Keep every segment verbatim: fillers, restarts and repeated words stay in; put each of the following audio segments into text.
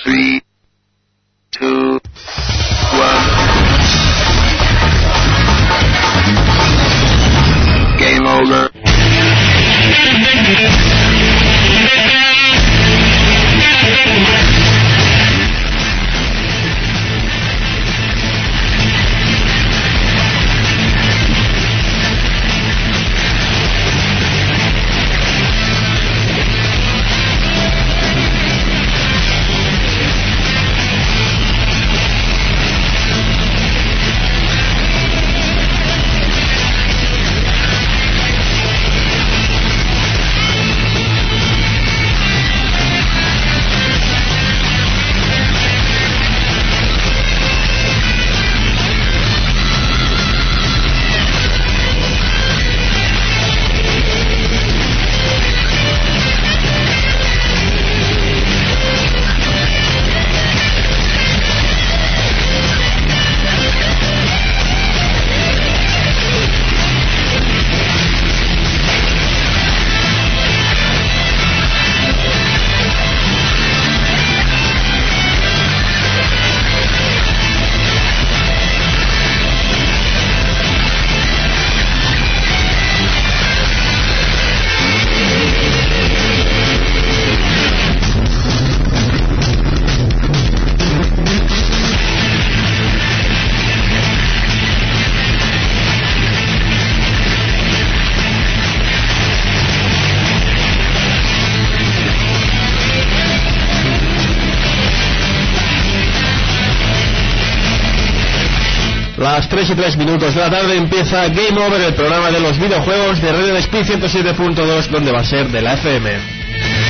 three, two, one. Game over. Las tres y tres minutos de la tarde empieza Game Over, el programa de los videojuegos de Radio Speed ciento siete punto dos, donde va a ser de la F M.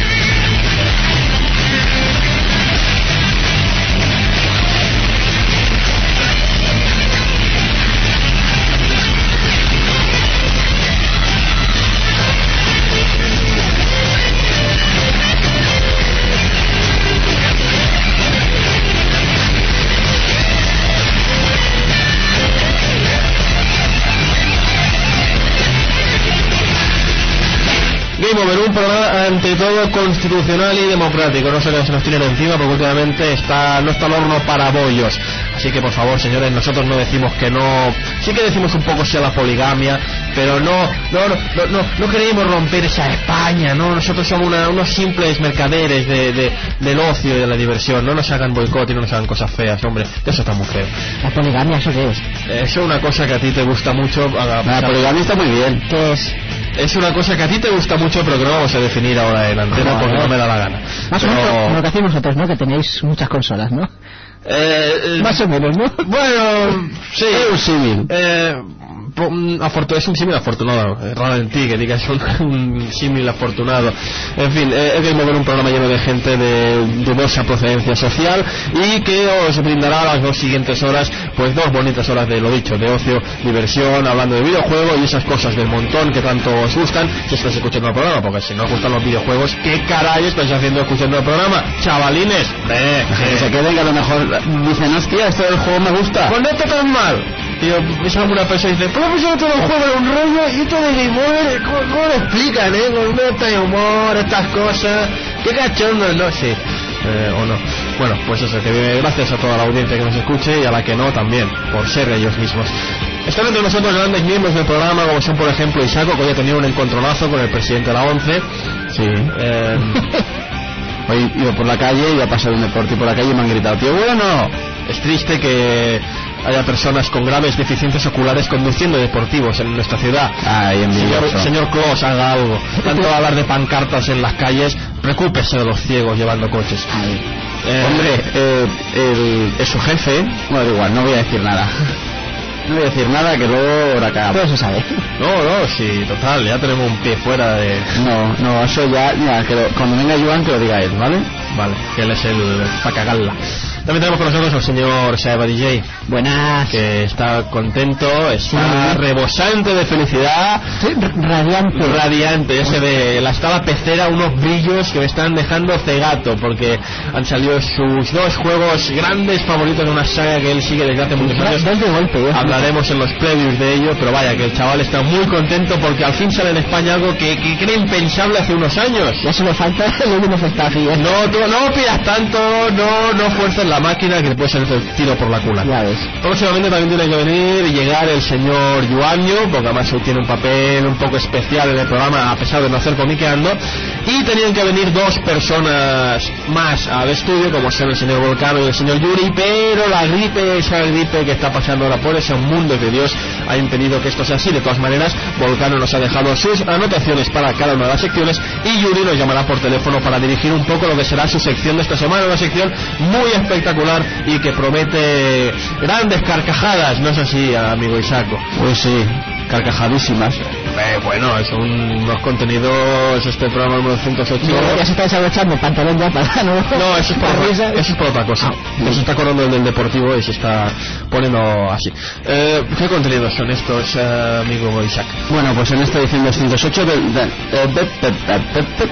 Un programa ante todo constitucional y democrático, no sé qué se nos tienen encima porque últimamente está, no está el horno para bollos, así que por favor señores, nosotros no decimos que no, sí que decimos un poco sí a la poligamia, pero no no no no, no queremos romper esa España, no, nosotros somos una, unos simples mercaderes de, de, del ocio y de la diversión, no nos hagan boicot y no nos hagan cosas feas, hombre, eso está muy feo. ¿La poligamia eso qué es? Eso es una cosa que a ti te gusta mucho. A, la poligamia está muy bien. ¿Qué es? Es una cosa que a ti te gusta mucho, pero que no vamos a definir ahora en antena, no, porque no me da la gana. Más pero... o menos como lo que hacéis vosotros, ¿no? Que tenéis muchas consolas, ¿no? Eh, Más o menos, ¿no? Bueno, sí. Es un símil. Eh, afortu es un símil afortunado, es raro en ti que digas un, un símil afortunado. En fin, eh, es Game Over, un programa lleno de gente de dudosa procedencia social y que os brindará las dos siguientes horas, pues dos bonitas horas de lo dicho, de ocio, diversión, hablando de videojuegos y esas cosas del montón que tanto os gustan si estáis escuchando el programa, porque si no os gustan los videojuegos, ¿qué caray estáis haciendo escuchando el programa? Chavalines, eh, que se queden, que a lo mejor dicen, hostia, esto del juego me gusta. Pues no está tan mal. Tío, ves a alguna persona y dice, pero pues yo todo el juego era un rollo y esto de Game Over, ¿cómo, cómo lo explican, eh? Con nota de humor, estas cosas, qué cachondo, no sé, eh, o no. Bueno, pues eso, que gracias a toda la audiencia que nos escuche y a la que no también, por ser ellos mismos. Están entre nosotros grandes miembros del programa, como son por ejemplo Isaco, que hoy ha tenido un encontronazo con el presidente de la ONCE. Sí. Eh, hoy he ido por la calle y ha pasado un deporte y por la calle y me han gritado, tío, bueno. Es triste que haya personas con graves deficiencias oculares conduciendo deportivos en nuestra ciudad. Ay, señor, señor Claus, haga algo. Tanto hablar de pancartas en las calles, preocúpese de los ciegos llevando coches. Eh, Hombre, eh, el, es su jefe. Bueno, igual, no voy a decir nada. No voy a decir nada, que luego ahora acá. Todo se sabe. No, no, sí, total, ya tenemos un pie fuera de... No, no, eso ya, ya que lo, cuando venga Joan que lo diga él, ¿vale? Vale, que él es el para cagarla. También tenemos con nosotros al señor Saeva D J. Buenas. Que está contento, está Sí. rebosante de felicidad. Sí, radiante. Radiante, ya se ve la estaba pecera, unos brillos que me están dejando cegato, porque han salido sus dos juegos grandes favoritos de una saga que él sigue desde hace muchos años. Dos de golpe, ¿eh? Hablaremos en los previews de ello, pero vaya, que el chaval está muy contento porque al fin sale en España algo que, que era impensable hace unos años. Ya se me falta el último Festafi, ¿eh? No, tú, no pidas tanto, no, no fuerces la máquina que te puede salir el tiro por la cula. Ya ves. Próximamente también tiene que venir y llegar el señor Yuanyo, porque además hoy tiene un papel un poco especial en el programa, a pesar de no hacer comiqueando. Y tenían que venir dos personas más al estudio, como son el señor Volcano y el señor Yuri, pero la gripe, esa gripe que está pasando ahora por ese mundo de Dios, ha impedido que esto sea así. De todas maneras, Volcano nos ha dejado sus anotaciones para cada una de las secciones y Yuri nos llamará por teléfono para dirigir un poco lo que será su sección de esta semana, una sección muy espectacular y que promete grandes carcajadas, ¿no es así, amigo Isaco? Pues sí, carcajadísimas. Eh, bueno, es un, unos contenidos, este programa número ciento ocho. No, ya se está desabrochando pantalón ya para no... No, eso es por, para otra, eso es por otra cosa. Ah, Se está acordando del deportivo y se está poniendo así. Eh, ¿Qué contenidos son estos, eh, amigo Isaac? Bueno, pues en esta edición doscientos ocho de, de, de, de, de, de, de,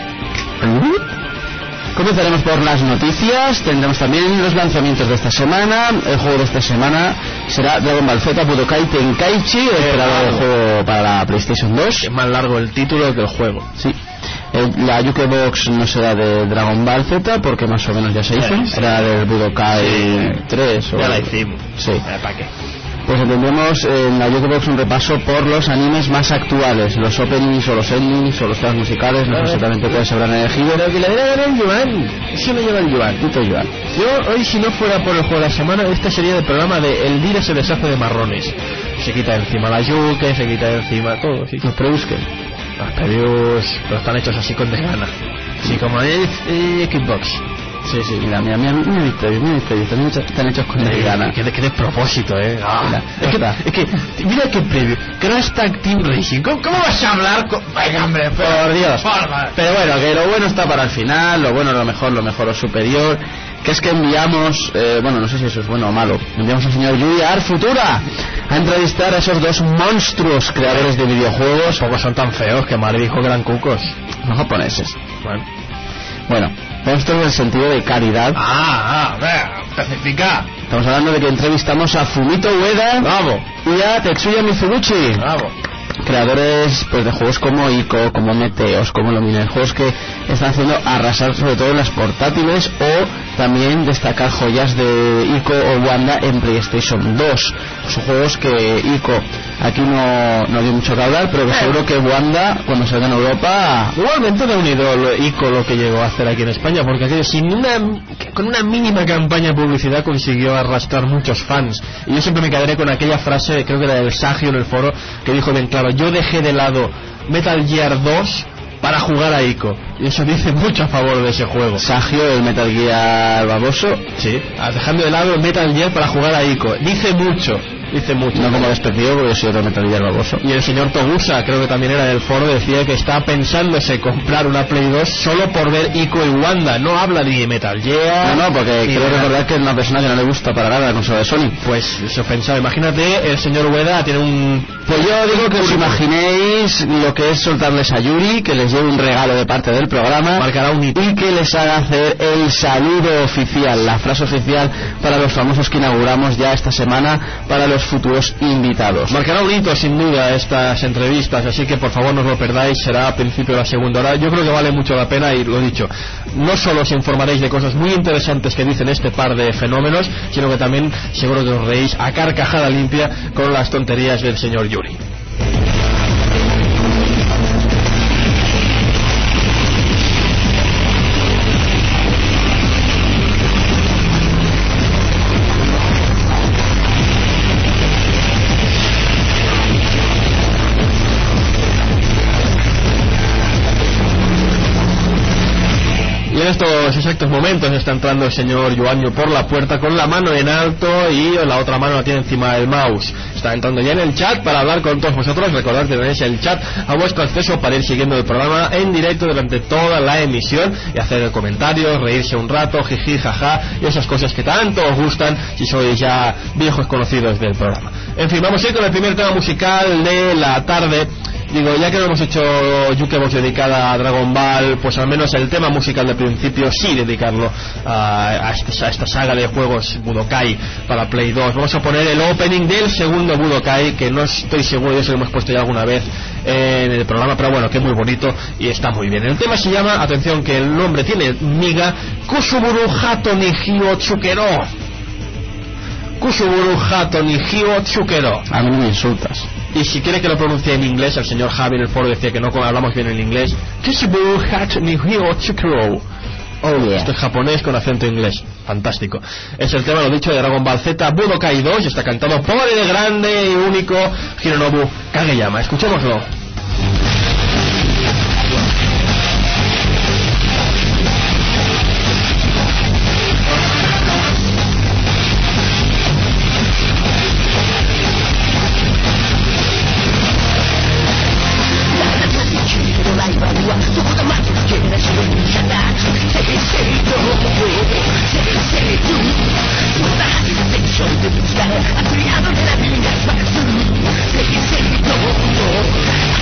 de, comenzaremos por las noticias. Tendremos también los lanzamientos de esta semana. El juego de esta semana será Dragon Ball Z Budokai Tenkaichi, esperado el juego para la PlayStation dos. Es más largo el título que el juego. Sí. El, la Jukebox no será de Dragon Ball Z porque más o menos ya se hizo. Sí. Será del Budokai Sí. tres. O... Ya la hicimos. Sí. Eh, ¿Para qué? Pues tendremos en la Jukebox un repaso por los animes más actuales, los openings o los endings o los temas musicales, no sé exactamente cuáles se habrán elegido. Pero que le den a dar el Yuan. Eso no lleva el Yuan. Puto Yuan. Yo hoy, si no fuera por el juego de la semana, este sería el programa de El Dire se deshace de marrones. Se quita encima la yuke, se quita encima todo. ¿Sí? Los previews que Los previews, pero están hechos así con desgana. Sí, como el eh, Xbox. Sí, sí. Mira, mira, mira, mira mis previews, mira mis previews, están hechos, están hechos con Eh, gana. que, de, que de propósito, eh. Ah, Mira, es, que, está. es que, mira qué previo. Crash Tag Team Racing. ¿Cómo, cómo vas a hablar con.? Venga, hombre, pero, Por Dios. por favor. Pero bueno, que lo bueno está para el final, lo bueno, lo mejor, lo mejor o superior. Que es que enviamos, eh, bueno, no sé si eso es bueno o malo, enviamos al señor Yuri Ar Futura a entrevistar a esos dos monstruos creadores de videojuegos. Tampoco son tan feos que Mari dijo que eran cucos. Los japoneses. Bueno. Bueno, monstruos en el sentido de caridad. Ah, ah, vea, especifica. Estamos hablando de que entrevistamos a Fumito Ueda Bravo. y a Tetsuya Mizuguchi, Bravo. creadores pues de juegos como Ico, como Meteos, como Lumines, juegos que están haciendo arrasar sobre todo en las portátiles o también destacar joyas de Ico o Wanda en PlayStation dos. Son juegos que Ico aquí no, no dio mucho que hablar, pero que seguro que Wanda cuando salga en Europa... Igualmente de un ídolo Ico lo que llegó a hacer aquí en España, porque aquello sin una, con una mínima campaña de publicidad consiguió arrastrar muchos fans. Y yo siempre me quedaré con aquella frase, creo que era del Sagio en el foro, que dijo bien claro: yo dejé de lado Metal Gear dos para jugar a Ico. Y eso dice mucho a favor de ese juego. Sagio, el Metal Gear baboso, Sí, dejando de lado Metal Gear para jugar a Ico. Dice mucho, dice mucho. no como despedido porque yo soy otro Metal Gear baboso. Y el señor Togusa, creo que también era del foro, decía que está pensándose comprar una Play dos solo por ver Ico y Wanda. No habla ni de Metal Gear. No, no, porque ni quiero de nada. recordar que es una persona que no le gusta para nada la consola de Sony. Pues eso pensaba, imagínate, el señor Ueda tiene un... Pues yo digo que os imaginéis lo que es soltarles a Yuri, que les lleve un regalo de parte del programa, Marcará un hito. y que les haga hacer el saludo oficial, la frase oficial para los famosos que inauguramos ya esta semana para los futuros invitados. Marcará un hito sin duda estas entrevistas, así que por favor no os lo perdáis, será a principio de la segunda hora. Yo creo que vale mucho la pena y lo dicho, no solo os informaréis de cosas muy interesantes que dicen este par de fenómenos, sino que también seguro que os reís a carcajada limpia con las tonterías del señor Yuri. estos exactos momentos está entrando el señor Joanjo por la puerta con la mano en alto y la otra mano la tiene encima del mouse. Está entrando ya en el chat para hablar con todos vosotros. Recordad que tenéis el chat a vuestro acceso para ir siguiendo el programa en directo durante toda la emisión y hacer comentarios, reírse un rato, jiji, jaja y esas cosas que tanto os gustan si sois ya viejos conocidos del programa. En fin, vamos a ir con el primer tema musical de la tarde. Digo, ya que no hemos hecho Jukebox dedicada a Dragon Ball, pues al menos el tema musical del principio sí dedicarlo a, a, este, a esta saga de juegos Budokai para Play dos. Vamos a poner el opening del segundo Budokai, que no estoy seguro de si lo hemos puesto ya alguna vez en el programa, pero bueno, que es muy bonito y está muy bien. El tema se llama, atención que el nombre tiene miga, Kusuburu Hato ni Hio Tsukero. Kusuburu Hato ni Hio Tsukero. A mí me insultas. Y si quiere que lo pronuncie en inglés, el señor Javi en el foro decía que no hablamos bien el inglés. Kusuburu Hato ni Hio Tsukero. Oh, yeah. Esto es japonés con acento inglés. Fantástico. Es el tema, lo dicho, de Dragon Ball Z Budokai dos y está cantado por el grande y único Hironobu Kageyama. Escuchémoslo. Say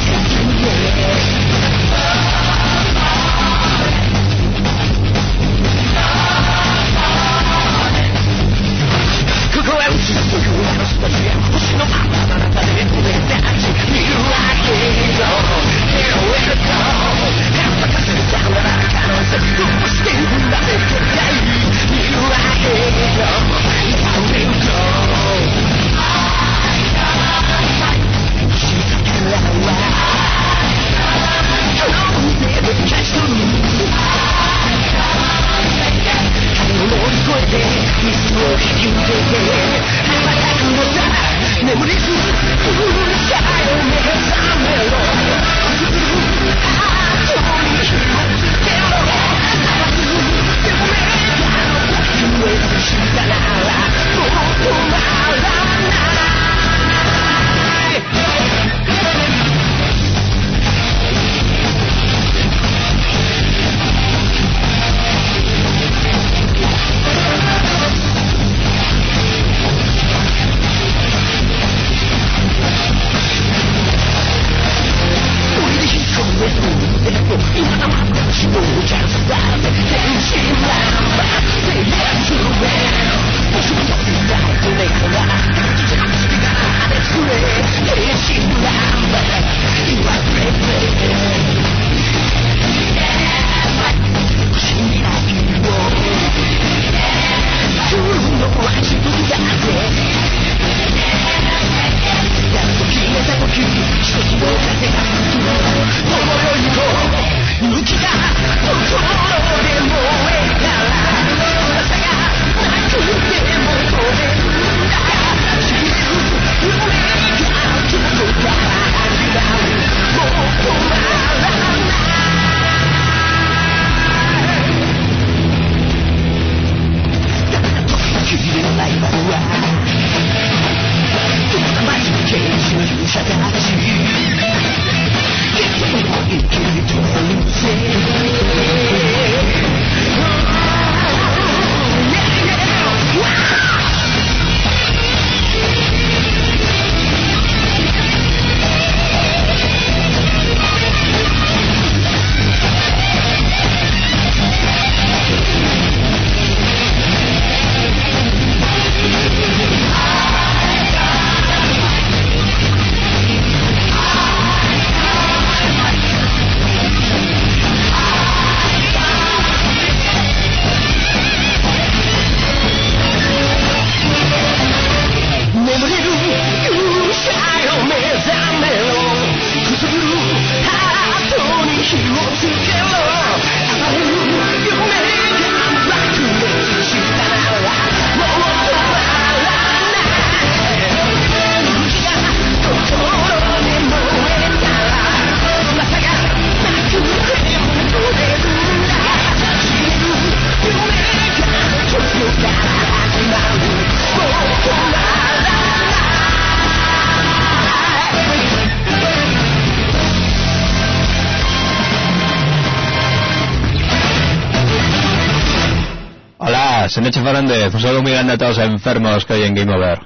días. En Eche Fernández, un saludo muy grande a todos los enfermos que hay en Game Over.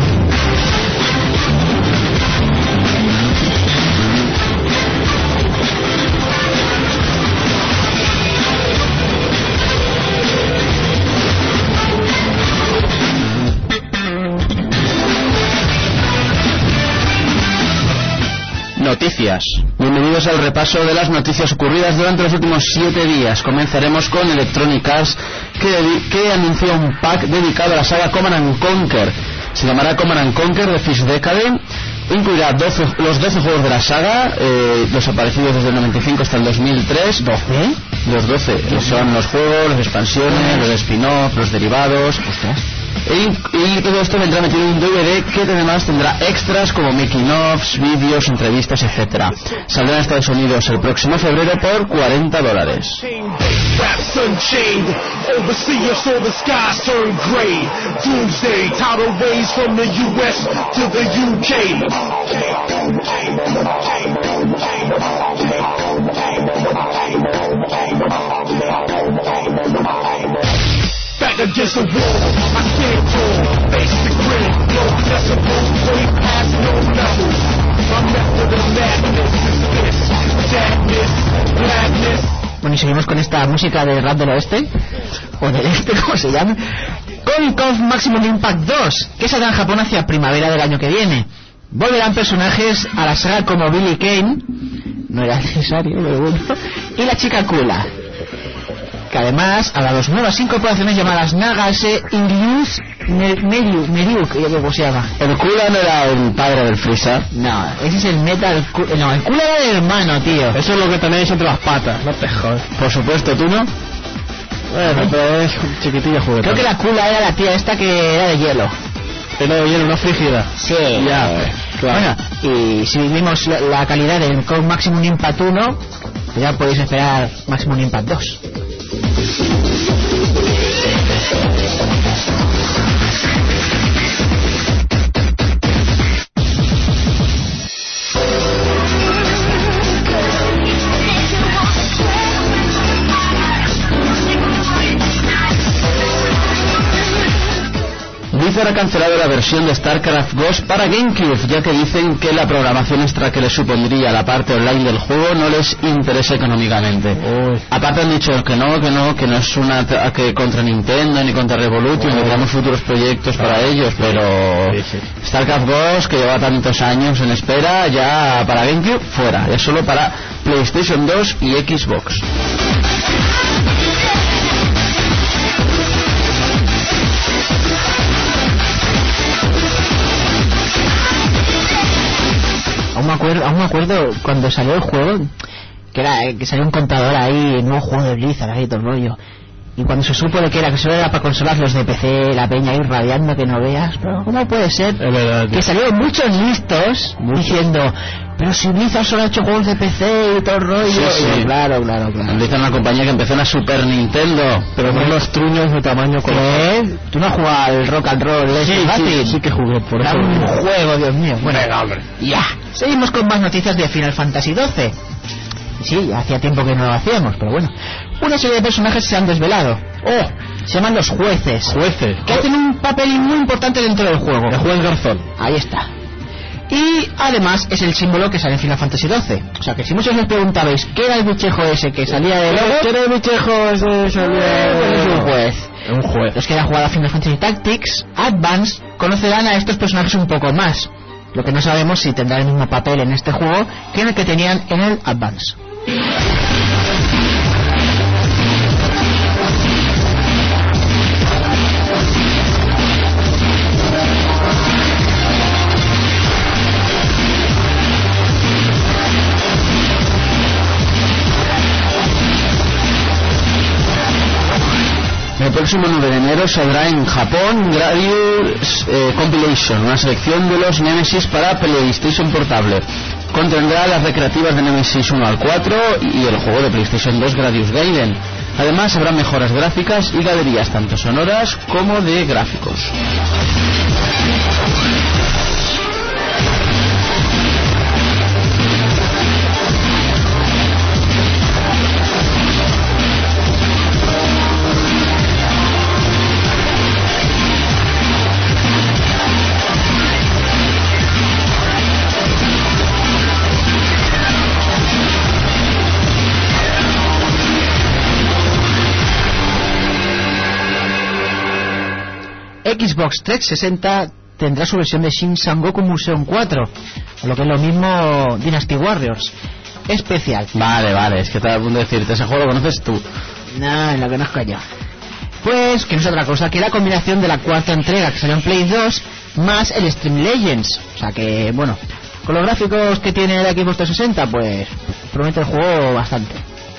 Noticias. Bienvenidos al repaso de las noticias ocurridas durante los últimos siete días. Comenzaremos con Electronic Arts, que, que anunció un pack dedicado a la saga Command and Conquer. Se llamará Command and Conquer The Fifth Decade. Incluirá doce, los doce juegos de la saga, eh, los aparecidos desde el noventa y cinco hasta el dos mil tres. ¿doce? Los doce. Son los juegos, las expansiones, los spin-off, los derivados. Ostras. Y, y todo esto vendrá metido en un D V D que además tendrá extras como making offs, vídeos, entrevistas, etcétera. Saldrá en Estados Unidos el próximo febrero por cuarenta dólares. Against the wall, I stand tall, face the grid, no decibels, way past no levels. My method of madness is this, sadness, gladness. Bueno, y seguimos con esta música de rap del oeste, o del este, como se llama, con C O F Maximum Impact dos, que saldrá en Japón hacia primavera del año que viene. Volverán personajes a la saga como Billy Kane, no era necesario, pero bueno, y la chica Kula, que además habrá dos nuevas incorporaciones llamadas Nagase Ilius Meriu, Meriu, que ¿cómo se llama? ¿El Kula no era el padre del Freezer? No, ese es el Metal, no, el Kula era el hermano, tío. Eso es lo que tenéis entre las patas, no te jodas. Por supuesto, ¿tú no? Bueno, pero es chiquitilla juguetón. Creo que la Kula era la tía esta que era de hielo. Era de hielo, una frígida. Sí. Ya, claro. Bueno, y si vimos la, la calidad del C O F Maximum Impact uno, pues ya podéis esperar Maximum Impact dos. Blizzard ha cancelado la versión de StarCraft Ghost para GameCube, ya que dicen que la programación extra que les supondría la parte online del juego no les interesa económicamente. Uy. Aparte han dicho que no, que no, que no es una ataque contra Nintendo ni contra Revolution, que tenemos futuros proyectos ah, para ellos, pero sí, sí. StarCraft Ghost, que lleva tantos años en espera, ya para GameCube fuera, es solo para PlayStation dos y Xbox. Aún me acuerdo, aún me acuerdo cuando salió el juego, que era que salió un contador ahí, nuevo juego de Blizzard, ahí todo el rollo. Y cuando se supo de que era, que solo era para consolas, los de P C, la peña ahí radiando que no veas, pero ¿cómo puede ser? Es verdad, que salieron muchos listos mucho. diciendo, pero si Blizzard solo ha hecho juegos de P C y todo el rollo. Sí, sí. Y, claro, claro, claro. Blizzard es una compañía que empezó en la Super Nintendo, pero con los truños de tamaño como... ¿Eh? ¿Tú no has jugado al Rock and Roll? Sí, sí, sí que jugué, por era eso. un juego, Dios mío. Bueno, venga, hombre. Ya. Seguimos con más noticias de Final Fantasy doce. Sí, hacía tiempo que no lo hacíamos, pero bueno. Una serie de personajes se han desvelado. Oh, se llaman los jueces. Jueces. Que hacen un papel muy importante dentro del juego. El juez Garzón. Ahí está. Y además es el símbolo que sale en Final Fantasy doce. O sea que si muchos les preguntabais ¿qué era el bichejo ese que salía de logo? ¿Qué era el bichejo ese que salía de logo? Es un juez. Un juez. Los que hayan jugado a Final Fantasy Tactics Advance conocerán a estos personajes un poco más. Lo que no sabemos si tendrán el mismo papel en este juego que en el que tenían en el Advance. El próximo nueve de enero saldrá en Japón Gradius eh, Compilation, una selección de los Nemesis para PlayStation Portable. Contendrá las recreativas de Nemesis uno al cuatro y el juego de PlayStation dos Gradius Gaiden. Además habrá mejoras gráficas y galerías tanto sonoras como de gráficos. Xbox trescientos sesenta tendrá su versión de Shin Sangoku Museum cuatro, o lo que es lo mismo Dynasty Warriors especial. Vale, vale, es que te voy a punto de decirte, ese juego lo conoces tú. No, lo conozco yo. Pues que no es otra cosa que la combinación de la cuarta entrega que salió en Play dos más el Stream Legends. O sea que, bueno, con los gráficos que tiene el Xbox trescientos sesenta, pues promete el juego bastante.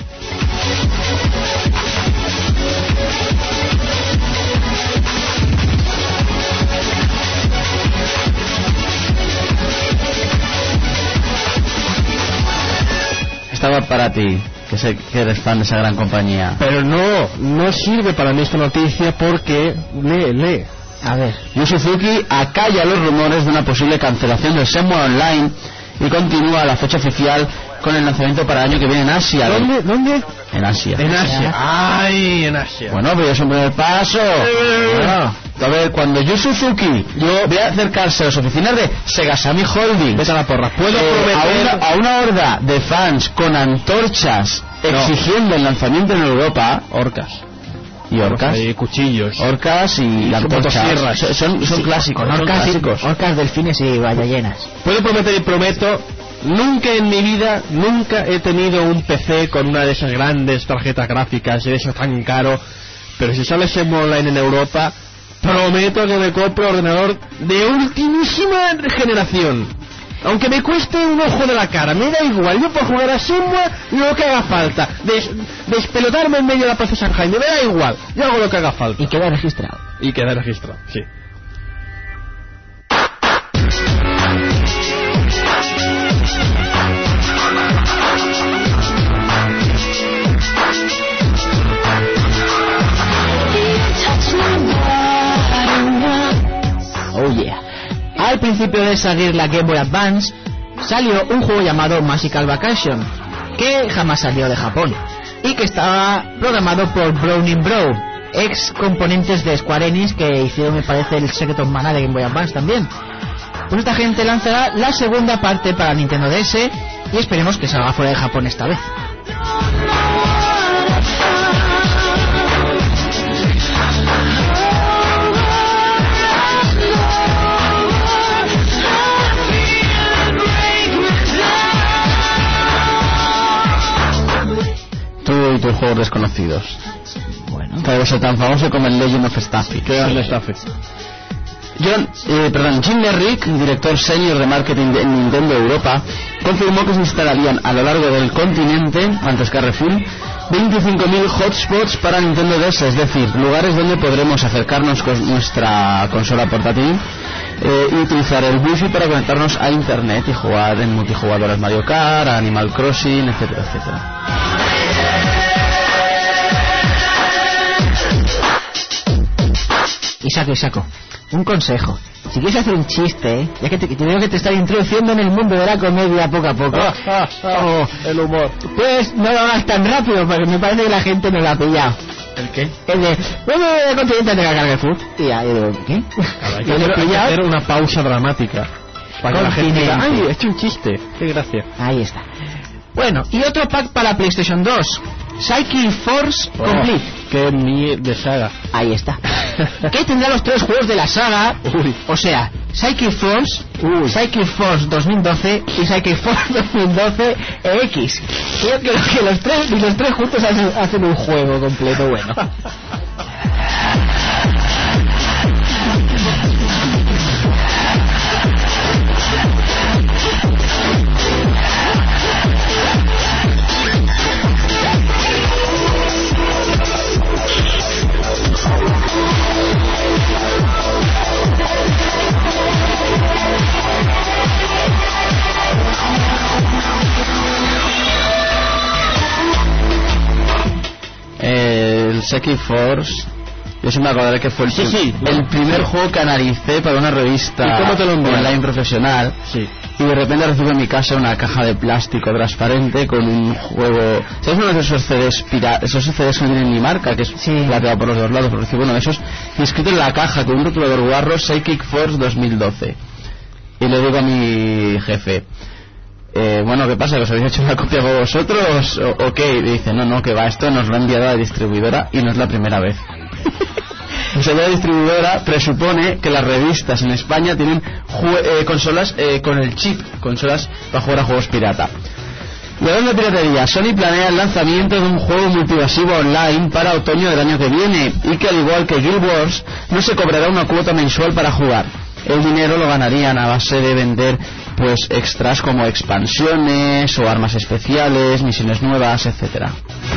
Estaba para ti, que sé que eres fan de esa gran compañía. Pero no, no sirve para mí esta noticia porque... Lee, lee. A ver. Yu Suzuki acalla los rumores de una posible cancelación del Shenmue Online y continúa la fecha oficial con el lanzamiento para el año que viene en Asia. ¿Dónde? ¿Dónde? En Asia. En Asia. Ay, en Asia. Bueno, pero ya es un primer paso. Bueno, a ver, cuando Yu Suzuki yo voy a acercarse a las oficinas de Segasami Holdings, Vete a la porra. Puedo eh, a, prometer... una, a una horda de fans con antorchas No. exigiendo el lanzamiento en Europa, Orcas. y orcas, Y cuchillos. orcas y, Y antorchas, motosierras. son, son, son clásicos, Con son orcas, clásicos. orcas, delfines y ballenas. Puedo prometer y prometo, nunca en mi vida, nunca he tenido un P C con una de esas grandes tarjetas gráficas y de eso tan caro, pero si sale Shenmue Online en Europa, prometo que me compro ordenador de ultimísima generación. Aunque me cueste un ojo de la cara, me da igual, yo puedo jugar a Shenmue lo que haga falta, Des, despelotarme en medio de la plaza San Jaime, me da igual, yo hago lo que haga falta. Y queda registrado. Y queda registrado, sí. Oh yeah. Al principio de salir la Game Boy Advance salió un juego llamado Magical Vacation, que jamás salió de Japón y que estaba programado por Browning Bro, ex componentes de Square Enix, que hicieron, me parece, el Secret of Mana de Game Boy Advance también. Pues esta gente lanzará la segunda parte para Nintendo D S y esperemos que salga fuera de Japón esta vez. Tú y tus juegos desconocidos. Bueno, Tal vez sea tan famoso como el Legend of Staffy. ¿Qué es el estafe? John, eh, perdón, Jim Merrick, director senior de marketing de Nintendo Europa, confirmó que se instalarían a lo largo del continente, antes que Carrefour, veinticinco mil hotspots para Nintendo D S, es decir, lugares donde podremos acercarnos con nuestra consola portátil eh, y utilizar el wifi para conectarnos a internet y jugar en multijugadores Mario Kart, Animal Crossing, etcétera, etcétera. y saco y saco. Un consejo. Si quieres hacer un chiste, ya que te, te veo que te estás introduciendo en el mundo de la comedia poco a poco, Oh, el humor. pues no lo hagas tan rápido, porque me parece que la gente no lo ha pillado. ¿El qué? El de, bueno, el continente de la Carrefour. Y ya, yo digo, ¿qué? Hay Yo lo he que pillado. hacer una pausa dramática para que la gente diga, Continente. ay, he hecho un chiste. Qué gracia. Ahí está. Bueno, y otro pack para PlayStation dos. Psychic Force Complete. Oh, qué mierda de saga. Ahí está. Que tendrá los tres juegos de la saga. Uy. O sea, Psychic Force, Uy. Psychic Force dos mil doce y Psychic Force dos mil doce X. Creo que, que los tres y los tres juntos hacen, hacen un juego completo bueno. El Psychic Force, yo sí me acordaré que fue el, Sí, sí. el primer juego que analicé para una revista ¿Y cómo te lo enviaron? online profesional. Sí. Y de repente recibo en mi casa una caja de plástico transparente con un juego. ¿Sabes uno de esos C Ds pira... esos C Ds que no tienen ni marca, que es Sí. plateado por los dos lados? Pero recibo uno de esos y escrito en la caja con un rotulador guarro Psychic Force dos mil doce. Y le digo a mi jefe, eh, bueno, ¿qué pasa? ¿Que os habéis hecho una copia con vosotros o, o qué? Y dice, no, no, que va, esto nos lo ha enviado a la distribuidora y no es la primera vez. O sea, la distribuidora presupone que las revistas en España tienen jue- eh, consolas eh, con el chip, consolas para jugar a juegos pirata. Y hablando de piratería, Sony planea el lanzamiento de un juego multimasivo online para otoño del año que viene, y que al igual que Guild Wars no se cobrará una cuota mensual para jugar. El dinero lo ganarían a base de vender pues extras como expansiones o armas especiales, misiones nuevas, etcétera.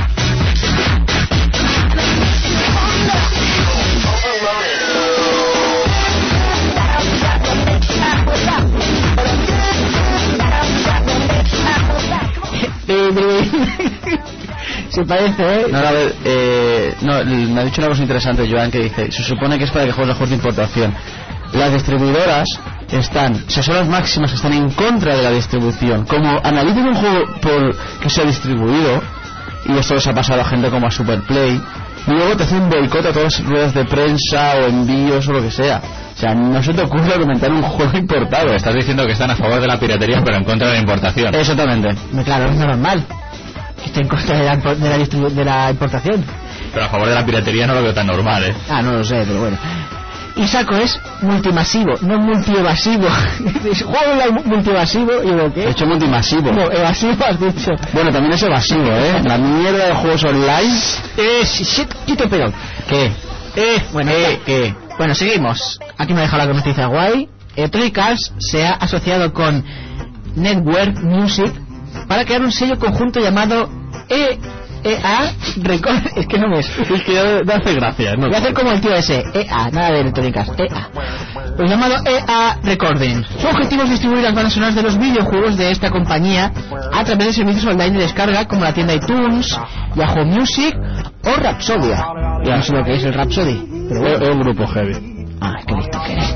Se parece, ¿eh? No, a ver, eh, no, me ha dicho una cosa interesante Joan, que dice, se supone que es para que juegues los juegos de importación. Las distribuidoras están, o sea, son las máximas que están en contra de la distribución. Como analicen un juego por que se ha distribuido, y esto les ha pasado a gente como a Superplay, y luego te hacen un boicot a todas las ruedas de prensa o envíos o lo que sea. O sea, no se te ocurre argumentar un juego importado. Estás diciendo que están a favor de la piratería pero en contra de la importación. Exactamente. Claro, es normal que esté en contra de la, de la, distribu- de la importación. Pero a favor de la piratería no lo veo tan normal, ¿eh? Ah, no lo sé, pero bueno. Y Saco es multimasivo, no multievasivo. Juego online multievasivo, y digo, ¿qué? He hecho multimasivo. No, evasivo has dicho. Bueno, también es evasivo, ¿eh? La mierda de juegos online. Eh, shit, quito pero. ¿Qué? Eh, bueno, ¿Qué? está. ¿Qué? Bueno, seguimos. Aquí me ha dejado la noticia guay. Electronic Arts se ha asociado con Network Music para crear un sello conjunto llamado E A Record. Es que no me es. Es que no hace gracia, ¿no? Voy a hacer como el tío ese. E A, nada de Electronic Arts. E A. Pues llamado E A Recording. Su objetivo es distribuir las bandas sonoras de los videojuegos de esta compañía a través de servicios online de descarga como la tienda iTunes, Yahoo Music o Rhapsodia. Ya no sé lo que es el Rhapsody, pero bueno. Es un grupo heavy. Ah, qué listo que eres.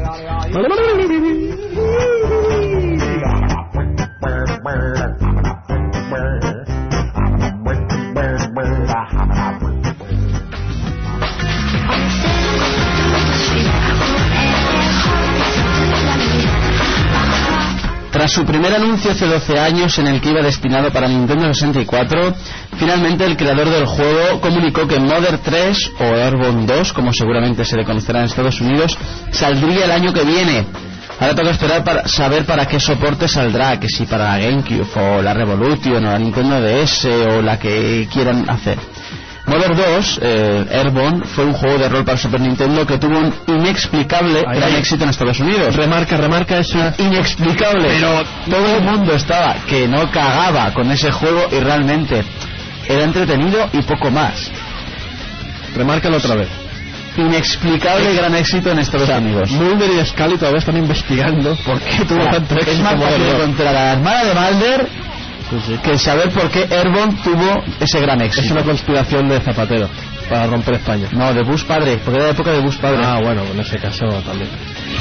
Tras su primer anuncio hace doce años en el que iba destinado para Nintendo sesenta y cuatro, finalmente el creador del juego comunicó que Mother tres o Airborne dos, como seguramente se le conocerá en Estados Unidos, saldría el año que viene. Ahora toca esperar para saber para qué soporte saldrá, que si para la GameCube o la Revolution o la Nintendo D S o la que quieran hacer. Mother dos, eh, Airborne, fue un juego de rol para Super Nintendo que tuvo un inexplicable Ay, gran ay. éxito en Estados Unidos. Remarca, remarca eso. Inexplicable. Pero todo el mundo estaba que no cagaba con ese juego y realmente era entretenido y poco más. Remárcalo otra vez. Inexplicable gran éxito en Estados Unidos. Mulder y Scully todavía están investigando por qué tuvo O sea, tanto éxito. es más fácil Mother dos. encontrar a la hermana de Mulder Sí, sí. que saber por qué Airborne tuvo ese gran éxito. Es una conspiración de Zapatero para romper España. No, de Bush padre, porque era la época de Bush padre. Ah, bueno, en ese caso también.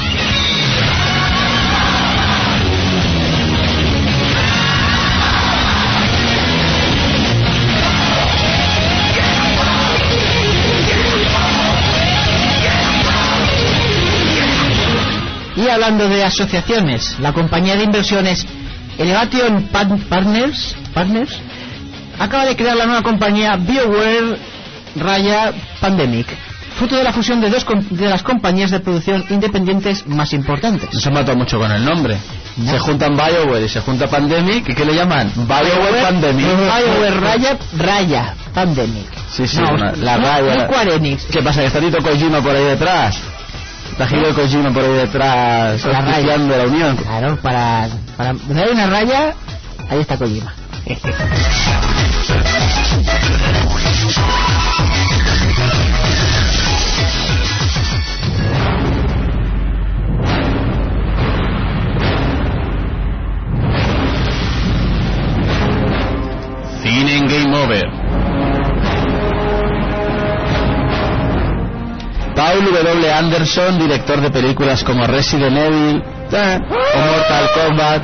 Y hablando de asociaciones, la compañía de inversiones Elevation Pan- Partners, Partners acaba de crear la nueva compañía BioWare Raya Pandemic, fruto de la fusión de dos com- de las compañías de producción independientes más importantes. No se mató mucho con el nombre. No. Se juntan BioWare y se junta Pandemic. ¿Y qué le llaman? BioWare Pandemic. BioWare Raya Raya Pandemic. Sí, sí, No, una- la no, raya. no Square Enix. ¿Qué pasa? ¿Que está Tito Kojima por ahí detrás? ¿Está Hideo Kojima por ahí detrás? La raya. auspiciando la unión. Claro, para, para donde hay una raya, ahí está Kojima. Cine en Game Over. Paul W. Anderson, director de películas como Resident Evil eh, o Mortal Kombat,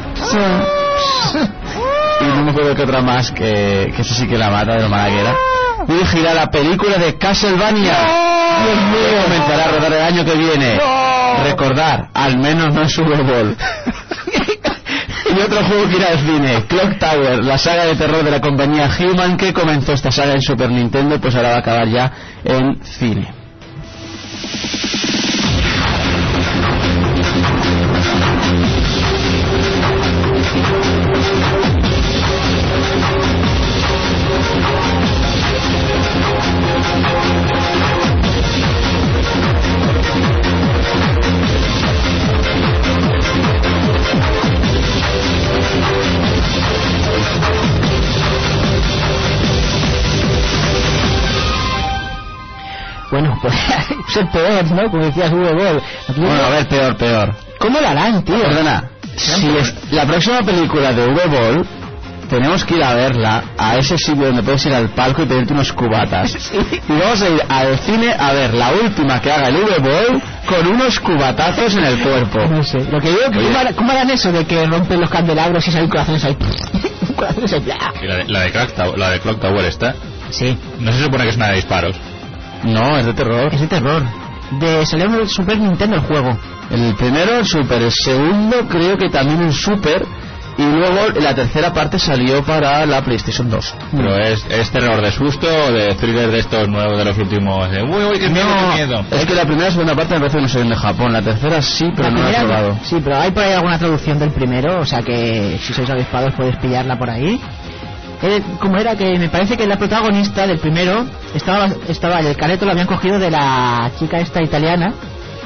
y no me acuerdo qué otra más, que, que eso sí que la mata de lo mala que era, dirigirá la película de Castlevania, que comenzará a rodar el año que viene. Recordar, al menos no es Super Bowl. Y otro juego que irá al cine, Clock Tower, la saga de terror de la compañía Human, que comenzó esta saga en Super Nintendo, pues ahora va a acabar ya en cine. Bueno, pues ser peor, ¿no? Como decías, V Ball. Bueno, a ver, peor, peor. ¿Cómo lo harán, tío? Perdona, si es la próxima película de V Ball, tenemos que ir a verla a ese sitio donde puedes ir al palco y pedirte unos cubatas. Sí. Y vamos a ir al cine a ver la última que haga el V Ball con unos cubatazos en el cuerpo. No sé. Lo que digo, ¿cómo, harán, ¿cómo harán eso de que rompen los candelabros y salen corazones ahí? Corazones ahí. ¡Blah! Y la de, la de Clock Tower, la de Clock Tower esta, Sí. no se supone que es una de disparos. No, es de terror. Es de terror. De salió en el Super Nintendo el juego. El primero el Super, el segundo creo que también el Super, y luego la tercera parte salió para la PlayStation dos. Pero es, es terror de susto o de thriller de estos nuevos de los últimos. De, uy, uy, qué miedo, No, qué miedo. es que la primera y segunda parte me parece que no se ven de Japón, la tercera sí, pero La no la he primera- probado. Sí, pero hay por ahí alguna traducción del primero, o sea que si sois avispados podéis pillarla por ahí. Eh, como era que me parece que la protagonista del primero estaba, estaba el careto lo habían cogido de la chica esta italiana,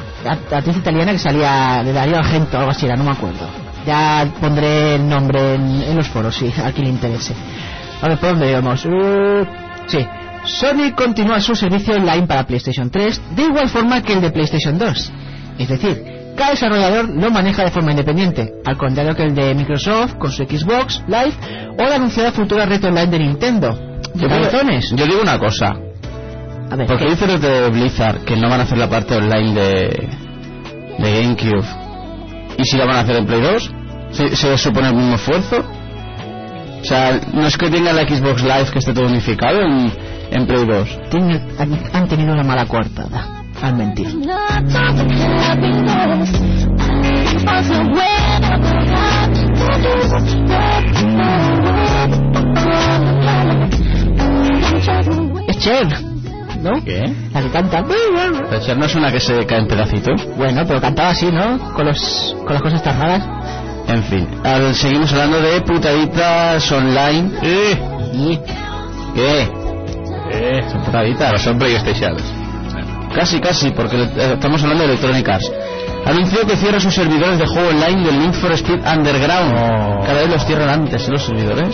la actriz italiana que salía de Darío Argento, algo así era, no me acuerdo. Ya pondré el nombre en, en los foros, si a quien le interese. A ver, ¿por dónde íbamos? Uh, sí. Sony continúa su servicio online para PlayStation tres de igual forma que el de PlayStation dos. Es decir, cada desarrollador lo maneja de forma independiente, al contrario que el de Microsoft con su Xbox Live o la anunciada futura red online de Nintendo. Yo digo, ¿Cabezones? yo digo una cosa, A ver, porque ¿qué? dicen los de Blizzard que no van a hacer la parte online de, de GameCube, y si la van a hacer en Play dos, ¿se, se supone el mismo esfuerzo? O sea, no es que tenga la Xbox Live que esté todo unificado en, en Play dos. Tienen- han, han tenido una mala coartada al mentir. Es Cher, ¿no? ¿Qué? La que canta. La Cher no es una que se cae en pedacitos. Bueno, pero cantaba así, ¿no? Con los con las cosas tan raras. En fin, al- seguimos hablando de putaditas online. Y ¿Qué? Son putaditas. Pero son PlayStations. Casi, casi, porque eh, estamos hablando de Electronic Arts. Anunció que cierra sus servidores de juego online del Need for Speed Underground. Oh. Cada vez los cierran antes, ¿eh, los servidores?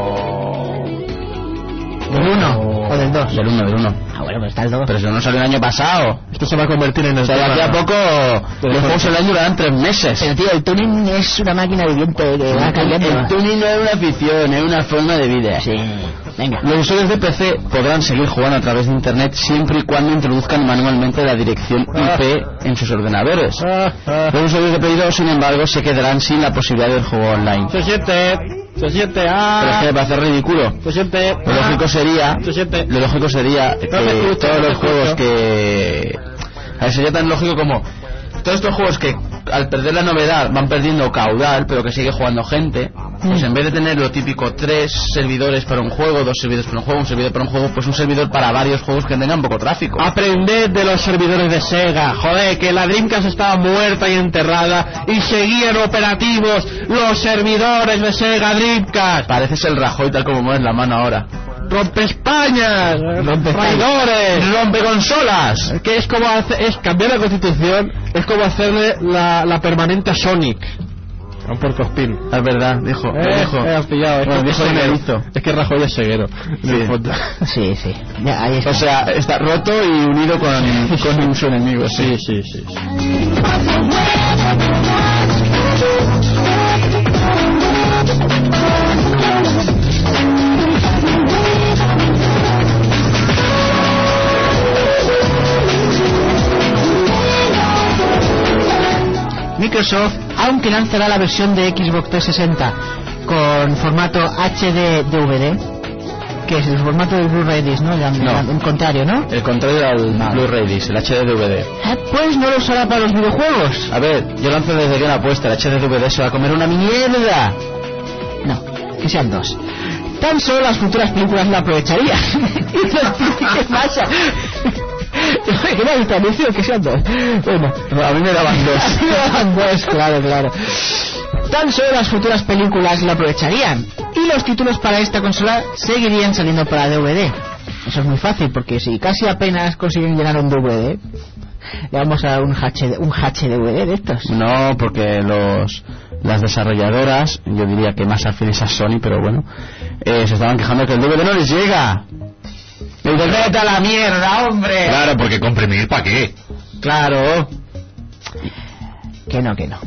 del uno o del dos. Del uno, del uno. Ah, bueno, pero está el dos. Pero eso no salió el año pasado. Esto se va a convertir en el O sea, de aquí a poco los juegos online durarán tres meses. Pero tío, el tuning es una máquina viviente que va cambiando. El tuning no es una afición, es una forma de vida. Sí, venga. Los usuarios de P C podrán seguir jugando a través de internet siempre y cuando introduzcan manualmente la dirección I P en sus ordenadores. Los usuarios de Play dos, sin embargo, se quedarán sin la posibilidad del juego online. Se siente, se siente, Pero es ah, que me parece ridículo. se siente. Lo lógico sería, Se siente. lo lógico sería que No me escucho, todos no me los juegos escucho. que... A ver, sería tan lógico como todos estos juegos que al perder la novedad van perdiendo caudal, pero que sigue jugando gente, pues en vez de tener lo típico tres servidores para un juego, dos servidores para un juego, un servidor para un juego, pues un servidor para varios juegos que tengan poco tráfico. Aprended de los servidores de Sega, joder, que la Dreamcast estaba muerta y enterrada y seguían operativos los servidores de Sega Dreamcast. Pareces el Rajoy tal como mueves la mano ahora. Rompe España, Rompe traidores, ¡Rompe consolas! que es como hace- es cambiar la constitución, es como hacerle la, la permanente a Sonic. A un puercoespín. Es verdad, dijo. lo Eh, dijo. eh, has pillado, es, Bueno, que dijo es y me ceguero. hizo. Es que Rajoy es ceguero. en Sí. el fondo. Sí, sí. Ya, ahí está. O sea, está roto y unido con, con su enemigo. Sí, sí, sí. Microsoft, aunque lanzará la versión de Xbox trescientos sesenta con formato H D D V D, que es el formato del Blu-ray disc, ¿no? El, No. el contrario, ¿no? El contrario al Blu-ray disc, el H D D V D. Ah, pues no lo usará para los videojuegos. A ver, yo lanzo desde que una apuesta, el H D D V D se va a comer una mierda. No, que sean dos. Tan solo las futuras películas lo aprovecharían. ¿Qué pasa? ¿Qué me ha visto anuncio? Que sean dos. Bueno, A mí me daban dos. a mí me daban dos, claro, claro. Tan solo las futuras películas lo aprovecharían y los títulos para esta consola seguirían saliendo para D V D. Eso es muy fácil, porque si casi apenas consiguen llenar un D V D, le vamos a dar un H, un H D V D de estos. No, porque los las desarrolladoras, yo diría que más afines a Sony, pero bueno, eh, se estaban quejando que el D V D no les llega. ¡El D V D a la mierda, hombre! Claro, porque comprimir, ¿para qué? Claro. Que no, que no.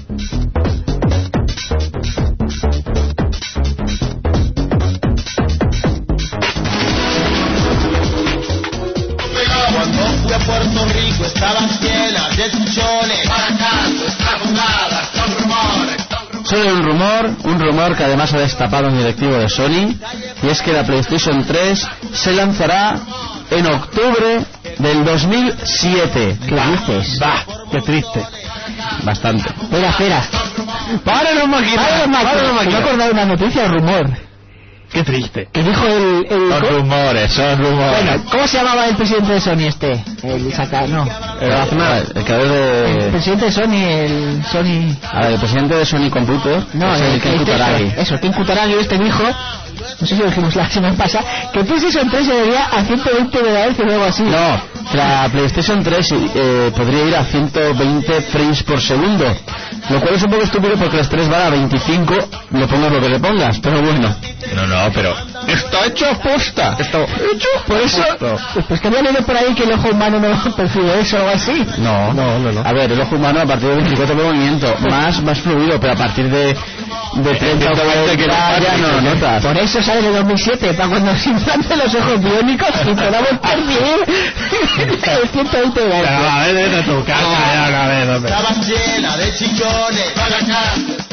Cuando fui a Puerto Rico estaban llenas de chichones. Para acá, nuestras jugadas son rumores. Solo un rumor, un rumor que además ha destapado un directivo de Sony, y es que la PlayStation tres se lanzará en octubre del dos mil siete. ¿Qué dices? Bah, qué triste. Bastante. Espera, espera. ¡Párenlo, máquina! Ahora, Marco, ¡Párenlo, me he máquina! acordado de una noticia, un rumor. Qué triste. Que dijo el... el Son ¿cómo? rumores, son rumores. Bueno, ¿cómo se llamaba el presidente de Sony este? El Saca, no. El Aznar, el creador El de... presidente de Sony, el Sony... A ver, el presidente de Sony Computer, No, es el, el Ken el Kutaragi. Eso, el Ken Kutaragi este dijo, no sé si lo dijimos la semana pasada, que PlayStation tres se debería a ciento veinte megahercios o algo así. No, la PlayStation tres eh, podría ir a ciento veinte frames por segundo, lo cual es un poco estúpido porque las tres van a veinticinco, le pongas lo que le pongas, pero bueno. No, no, pero... ¡Está hecho a posta! Esto hecho, por eso, pues que había leído por ahí que el ojo humano no percibe eso o algo así. No, No, no, no. A ver, el ojo humano a partir de veinticuatro de movimiento, más, más fluido, pero a partir de, de treinta o cuarenta ya no lo notas. Por eso sale de dos mil siete, para cuando se implanten los ojos biónicos y podamos percibir el ciento veinte Pero megahercios. a ver, vete a tu casa, ya, a ver, hombre. Estaban llenas de chichones. Para acá.